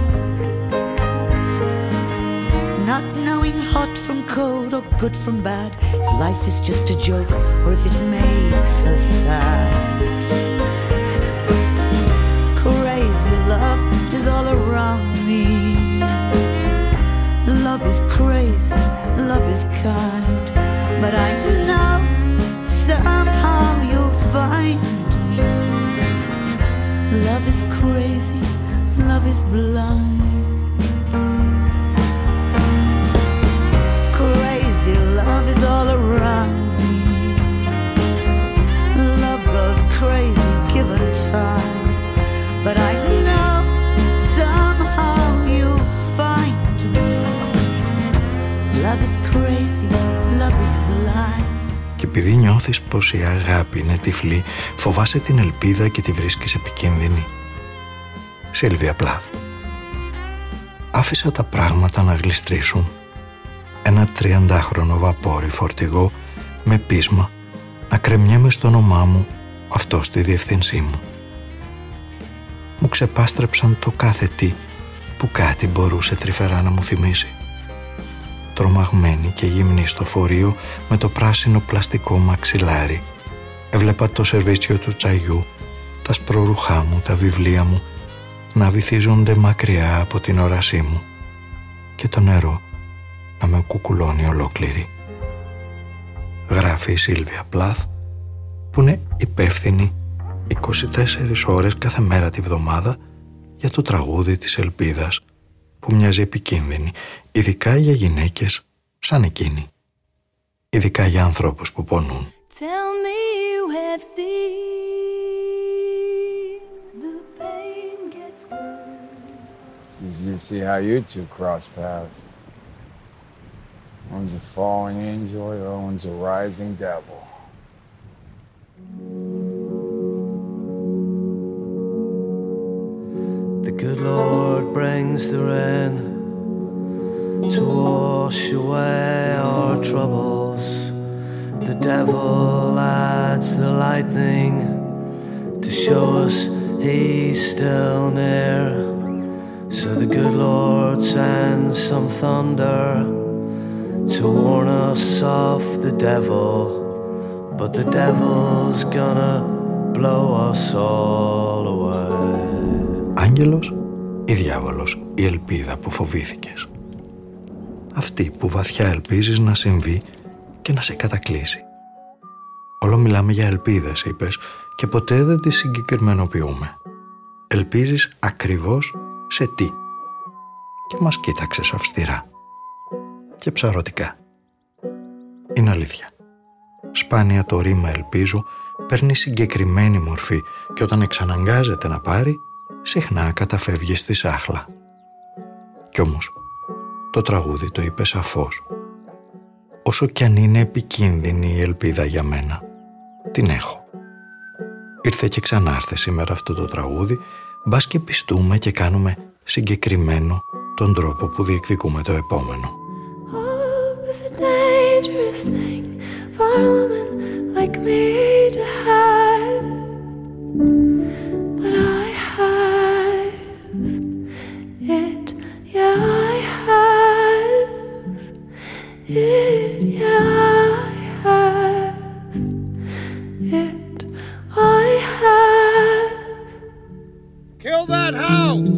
Not knowing hot from cold or good from bad, if life is just a joke or if it makes her sad. Crazy love is all around me. Love is crazy, love is kind, but I know somehow you'll find me. Love is crazy, love is blind. Crazy love is all around me. Love goes crazy given time, but I know somehow you'll find me. Love is crazy, love is blind. Και επειδή νιώθεις πως η αγάπη είναι τυφλή, φοβάσαι την ελπίδα και τη βρίσκεις επικίνδυνη. Σίλβια Πλάθ. Άφησα τα πράγματα να γλιστρήσουν. Ένα 30χρονο βαπόρι φορτηγό με πείσμα να κρεμιέμαι στο όνομά μου, αυτό στη διευθύνσή μου. Μου ξεπάστρεψαν το κάθε τι που κάτι μπορούσε τρυφερά να μου θυμίσει. Τρομαγμένη και γυμνή στο φορείο με το πράσινο πλαστικό μαξιλάρι, έβλεπα το σερβίτσιο του τσαγιού, τα σπρορούχά μου, τα βιβλία μου να βυθίζονται μακριά από την όρασή μου και το νερό να με κουκουλώνει ολόκληρη. Γράφει η Σίλβια Πλάθ, που είναι υπεύθυνη 24 ώρες κάθε μέρα τη βδομάδα για το τραγούδι της ελπίδας, που μοιάζει επικίνδυνη, ειδικά για γυναίκες σαν εκείνη, ειδικά για ανθρώπους που πονούν. Tell me you have seen the pain gets worse. It's easy to see how you two cross paths. One's a falling angel, the other one's a rising devil. The good Lord brings the rain to wash away our troubles. The devil adds the lightning to show us he's still near. So the good Lord sends some thunder to warn us of the devil. But the devil's gonna blow us all away. Άγγελος ή διάβολος, η ελπίδα που φοβήθηκες. Αυτή που βαθιά ελπίζεις να συμβεί και να σε κατακλείσει. Όλο μιλάμε για ελπίδες, είπες, και ποτέ δεν τις συγκεκριμενοποιούμε. Ελπίζεις ακριβώς σε τι? Και μας κοίταξες αυστηρά και ψαρωτικά. Είναι αλήθεια. Σπάνια το ρήμα ελπίζω παίρνει συγκεκριμένη μορφή και όταν εξαναγκάζεται να πάρει, συχνά καταφεύγει στη σάχλα. Κι όμως, το τραγούδι το είπε σαφώς. Όσο κι αν είναι επικίνδυνη η ελπίδα για μένα, την έχω. Ήρθε και ξανάρθε σήμερα αυτό το τραγούδι, μπας και πιστούμε και κάνουμε συγκεκριμένο τον τρόπο που διεκδικούμε το επόμενο. Hope is a dangerous thing for a woman like me to have, but I have it, yeah I have it, yeah I have it, I have. Kill that house!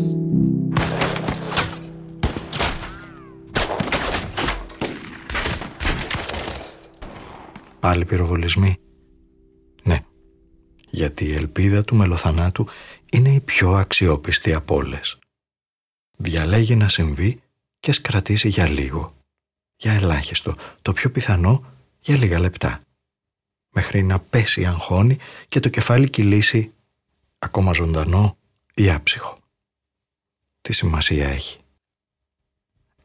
Πάλι πυροβολισμοί. Ναι, γιατί η ελπίδα του μελοθανάτου είναι η πιο αξιόπιστη από όλες. Διαλέγει να συμβεί και ας κρατήσει για λίγο, για ελάχιστο, το πιο πιθανό για λίγα λεπτά, μέχρι να πέσει αγχώνει και το κεφάλι κυλήσει ακόμα ζωντανό ή άψυχο. Τι σημασία έχει?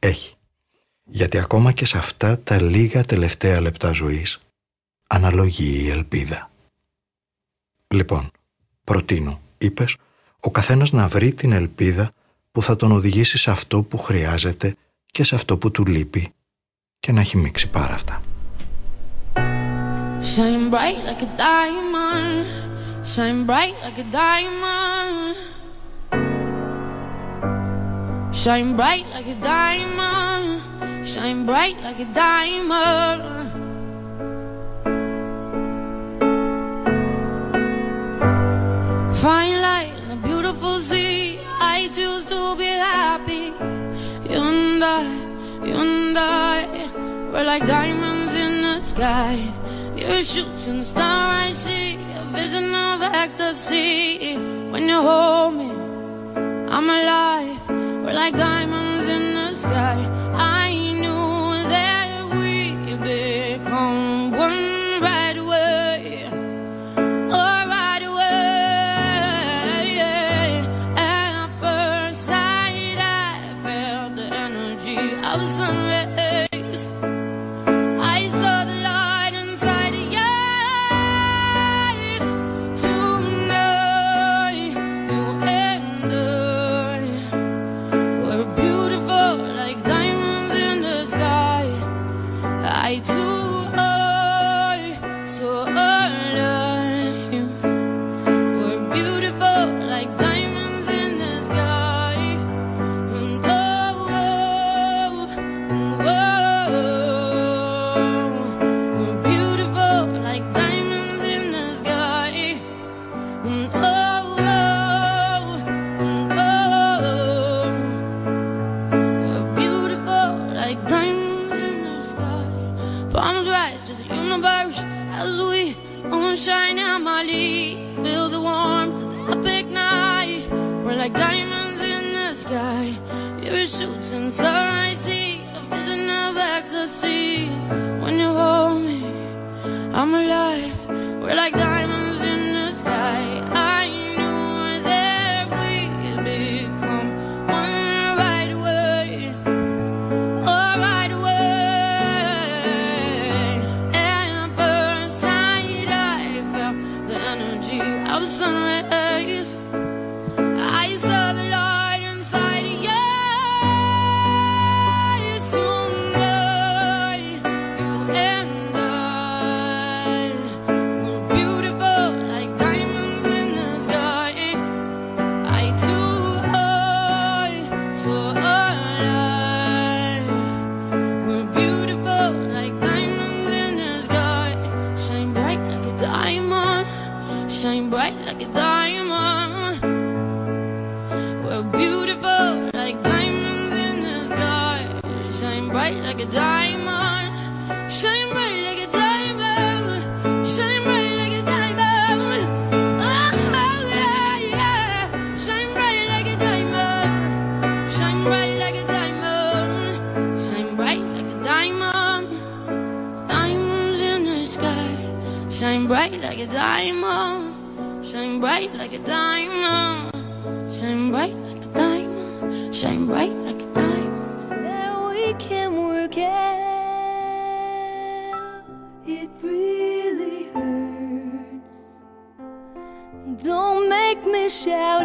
Έχει. Γιατί ακόμα και σε αυτά τα λίγα τελευταία λεπτά ζωής αναλογεί η ελπίδα. Λοιπόν, προτείνω, είπες, ο καθένας να βρει την ελπίδα που θα τον οδηγήσει σε αυτό που χρειάζεται και σε αυτό που του λείπει και να έχει μίξει πάρα αυτά. Shine bright like a diamond, shine bright like a diamond, shine bright like a diamond, shine bright like a diamond. Fine light in a beautiful sea, I choose to be happy. You and I, we're like diamonds in the sky. You're a shooting star I see, a vision of ecstasy. When you hold me, I'm alive. We're like diamonds in the sky. I knew that we'd become one right away. Oh, right away. At first sight, I felt the energy of sun rays. I saw the light inside of you. Tonight, you and I were beautiful like diamonds in the sky. I too, so alive. We're beautiful like diamonds in the sky. And oh, we're beautiful like diamonds in the sky. And oh, we're beautiful like diamonds in the sky. Palms rise to the universe as we moonshine and Molly build the warmth of the epic night. We're like diamonds in the sky. You're a shooting star I see, a vision of ecstasy. When you hold me, I'm alive. We're like diamonds in the sky. I knew that we'd become one right away. Oh, right away. At first sight, I felt the energy of sun rays. I saw the light inside of your eyes. Tonight, you and I were beautiful like diamonds in the sky. I too, so alive. We're beautiful like diamonds in the sky. Shine bright like a diamond, shine bright like a diamond. We're beautiful like diamonds in the sky. Shine bright like a diamond, shine bright like a diamond, shine bright like a diamond. Oh, yeah, yeah. Shine bright like a diamond, shine bright like a diamond, shine bright like a diamond. Diamonds in the sky, shine bright like a diamond, shine bright like a diamond, shine bright like a diamond, shine bright like a diamond. That we can work out, it really hurts. Don't make me shout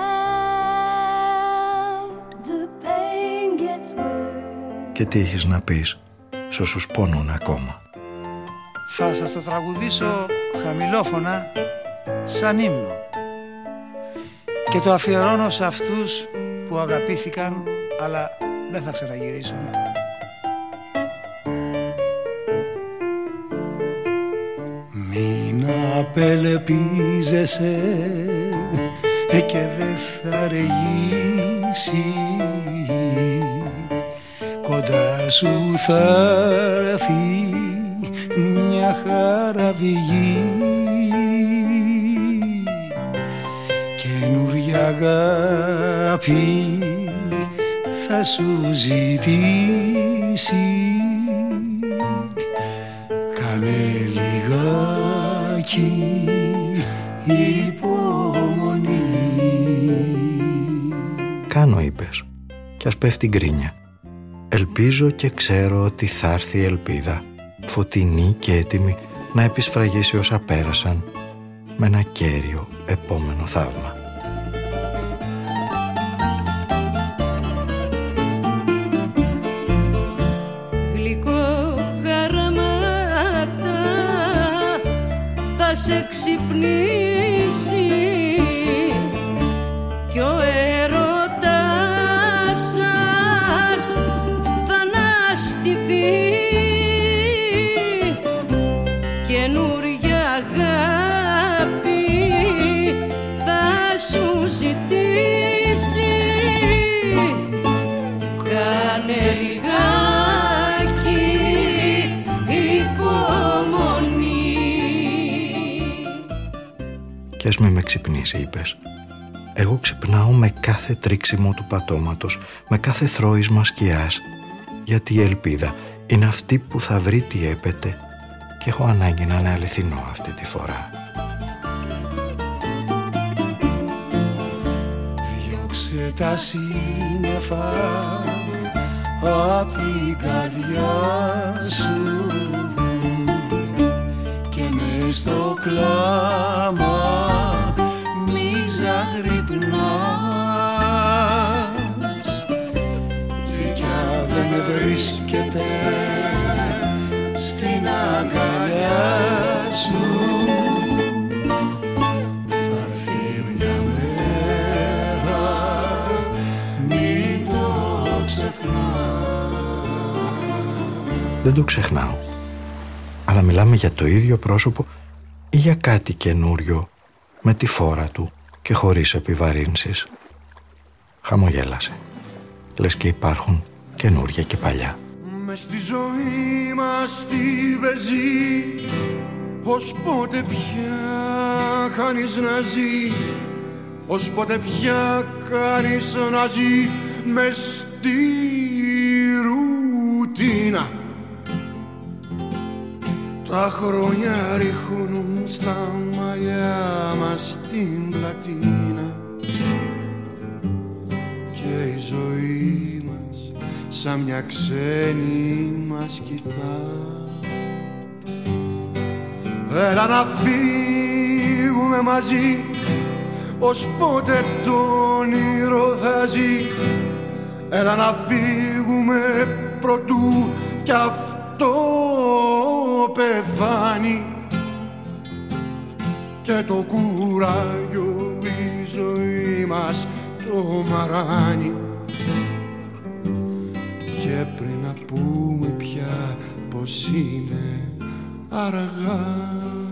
out, the pain gets worse. Και τι έχεις να πεις σε όσους πονούν ακόμα? Θα σας το τραγουδήσω χαμηλόφωνα σαν ύμνο και το αφιερώνω σε αυτούς που αγαπήθηκαν αλλά δεν θα ξαναγυρίσουν. Μην απελπίζεσαι και δεν θα αργήσει, κοντά σου θα έρθει μια χαραβηγή, καινούρια αγάπη θα σου ζητήσει. Κάνε λιγάκι υπομονή. Κάνω, είπες, κι ας πέφτει γκρίνια. Ελπίζω και ξέρω ότι θα έρθει η ελπίδα, φωτεινή και έτοιμη να επισφραγίσει όσα πέρασαν με ένα κέριο επόμενο θαύμα. Γλυκό χαραμάτα θα σε ξυπνήσει κι ο έρωτας σας θα αναστηθεί, καινούρια αγάπη θα σου ζητήσει. Κάνε λιγάκι υπομονή. Κι ας μη με ξυπνήσει, είπες. Εγώ ξυπνάω με κάθε τρίξιμο του πατώματος, με κάθε θρώισμα σκιάς, γιατί η ελπίδα είναι αυτή που θα βρει τι έπεται και έχω ανάγκη να είναι αληθινό αυτή τη φορά. Διώξε τα σύννεφα απ' την καρδιά σου και μες στο κλάμα μη ζαγρυπνάς, και κι αν δεν βρίσκεται στην αγκαλιά σου θα έρθει μια μέρα, μην το ξεχνάς. Δεν το ξεχνάω, αλλά μιλάμε για το ίδιο πρόσωπο ή για κάτι καινούριο με τη φόρα του και χωρίς επιβαρύνσεις. Χαμογέλασε, λες και υπάρχουν καινούρια και παλιά. Μες στη ζωή μας τη βεζή, ως πότε πια κάνεις να ζει, ως πότε πια κάνεις να ζει μες στη ρουτίνα. Τα χρόνια ρίχνουν στα μαλλιά μας την πλατίνα και η ζωή μας σαν μια ξένη μας κοιτά. Έλα να φύγουμε μαζί, ως πότε το όνειρο θα ζει. Έλα να φύγουμε προτού κι αυτό πεθάνει και το κουράγιο η ζωή μας το μαράνει. Και πριν να πούμε πια πως είναι αργά,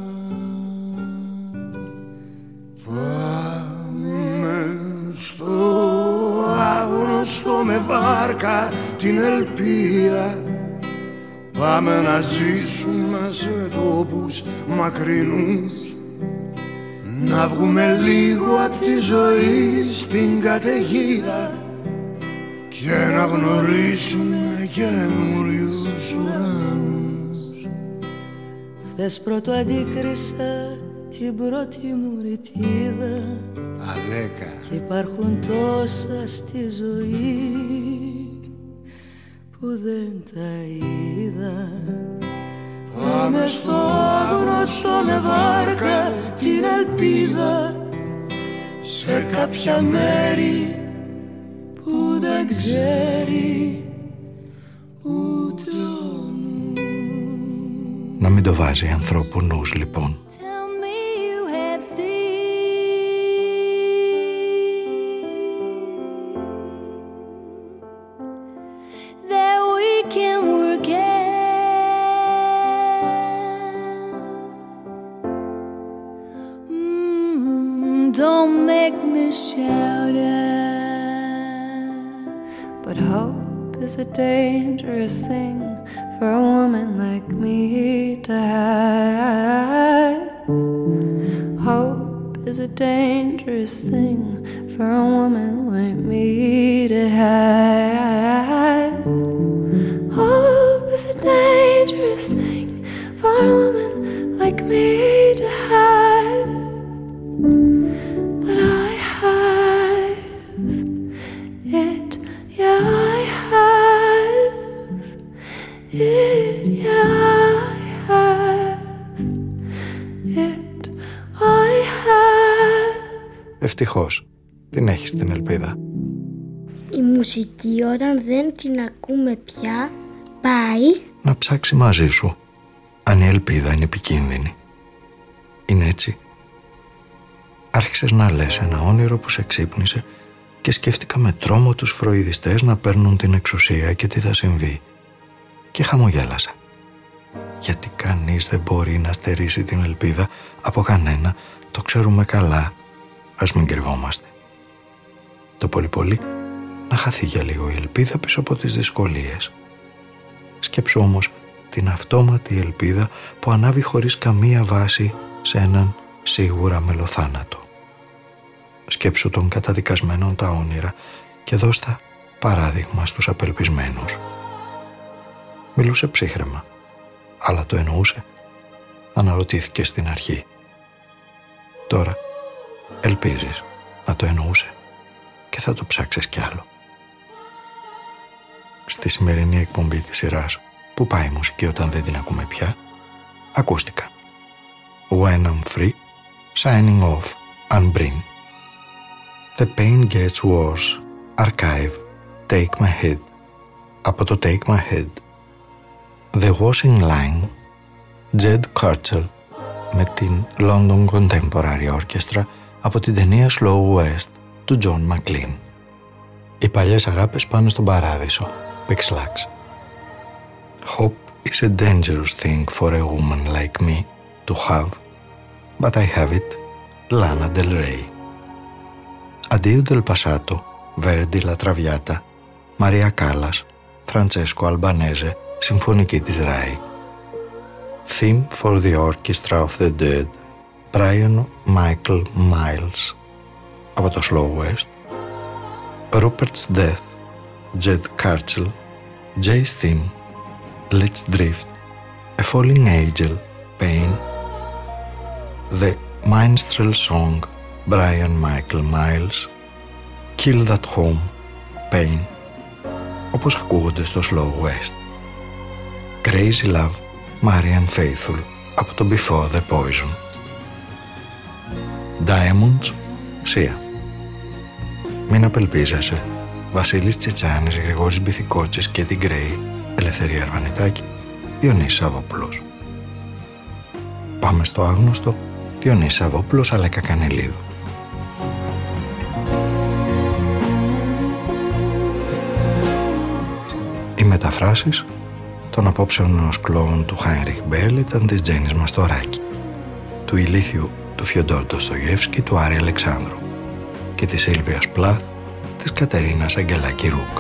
πάμε στο άγνωστο με βάρκα την ελπίδα. Πάμε να ζήσουμε σε τόπους μακρινούς, να βγούμε λίγο απ' τη ζωή στην καταιγίδα και να γνωρίσουμε καινούριους ουρανούς. Χθες πρώτο αντίκρισα την πρώτη μου ρητίδα, Αλέκα. και υπάρχουν τόσα στη ζωή που δεν τα είδα. Πάμε στο άγνωστο με βάρκα την ελπίδα, σε κάποια μέρη που δεν ξέρει ούτε ο νους. Να μην το βάζει ανθρώπου νους, λοιπόν. Don't make me shout out. But hope is a dangerous thing for a woman like me to have. Hope is a dangerous thing for a woman like me to have. Hope is a dangerous thing for a woman like me to have. But I have it, yeah I have. Ευτυχώς, την έχεις την ελπίδα. Η μουσική όταν δεν την ακούμε πια πάει να ψάξει μαζί σου αν η ελπίδα είναι επικίνδυνη. Είναι έτσι. Άρχισες να λες ένα όνειρο που σε ξύπνησε και σκέφτηκα με τρόμο τους φροηδιστές να παίρνουν την εξουσία και τι θα συμβεί. Και χαμογέλασα. Γιατί κανείς δεν μπορεί να στερήσει την ελπίδα από κανένα, το ξέρουμε καλά, ας μην κρυβόμαστε. Το πολύ να χαθεί για λίγο η ελπίδα πίσω από τις δυσκολίες. Σκέψου όμως την αυτόματη ελπίδα που ανάβει χωρίς καμία βάση σε έναν σίγουρα μελοθάνατο. Σκέψου των καταδικασμένων τα όνειρα και δώσ' τα παράδειγμα στους απελπισμένους. Μιλούσε ψύχρεμα, αλλά το εννοούσε. Αναρωτήθηκε στην αρχή. Τώρα ελπίζεις να το εννοούσε και θα το ψάξεις κι άλλο. Στη σημερινή εκπομπή της σειράς «Πού πάει η μουσική όταν δεν την ακούμε πια» ακούστηκαν When I'm Free, Signing Off, Unbring, The Pain Gets Worse, Archive, Take My Head, από το Take My Head, The Washing Line, Jed Kartchel με την London Contemporary Orchestra από την ταινία Slow West του John McLean. Οι παλιές αγάπες πάνε στον παράδεισο. Pixlax. Hope is a dangerous thing for a woman like me to have, but I have it. Lana Del Rey. Addio del Passato, Verdi La Traviata, Maria Callas, Francesco Albanese, συμφωνική της Rai. Theme for the Orchestra of the Dead, Brian Michael Miles, από το Slow West. Rupert's Death, Jed Kartchel, Jay's Theme, Let's Drift, A Falling Angel, Pain, The Minstrel Song, Brian Michael Miles, Kill That Home, Pain, όπως ακούγονται στο Slow West. Crazy Love, Marian Faithfull, από το Before the Poison. Diamonds, Sia. Μην απελπίζεσαι, Βασίλης Τσιτσάνης, Γρηγόρης Μπιθικότσης και την Γκρέη, Ελευθερία Αρβανιτάκη, Διονύσης Σαββόπουλος. Πάμε στο άγνωστο, Διονύσης Σαββόπουλος, Αλέκα Κανελίδου. Οι μεταφράσεις των απόψεων ενός κλόουν του Χάινριχ Μπέλ ήταν της Τζένης Μαστοράκη, του ηλίθιου του Φιοντόρ Ντοστογεύσκη, του Άρη Αλεξάνδρου και της Σίλβιας Πλάθ, της Κατερίνας Αγγελάκη Ρούκ.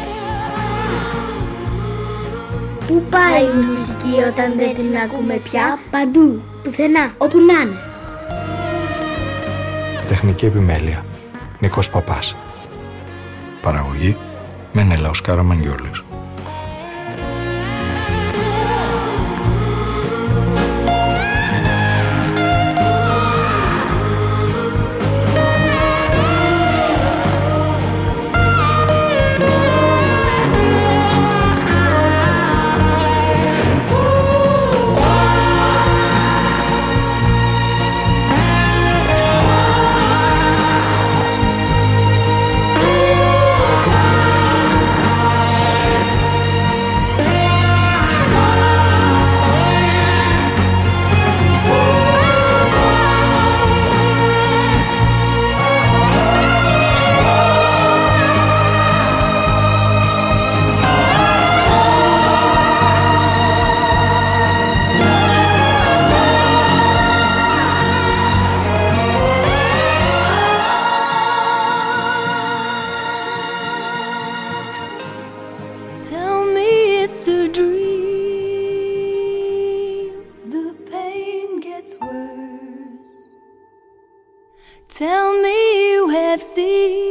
Πού πάει η μουσική όταν δεν την ακούμε πια? Παντού, πουθενά, όπου να είναι. Τεχνική επιμέλεια, Νίκος Παπάς. Παραγωγή, Μενέλαος Καραμανιόλης. Tell me you have seen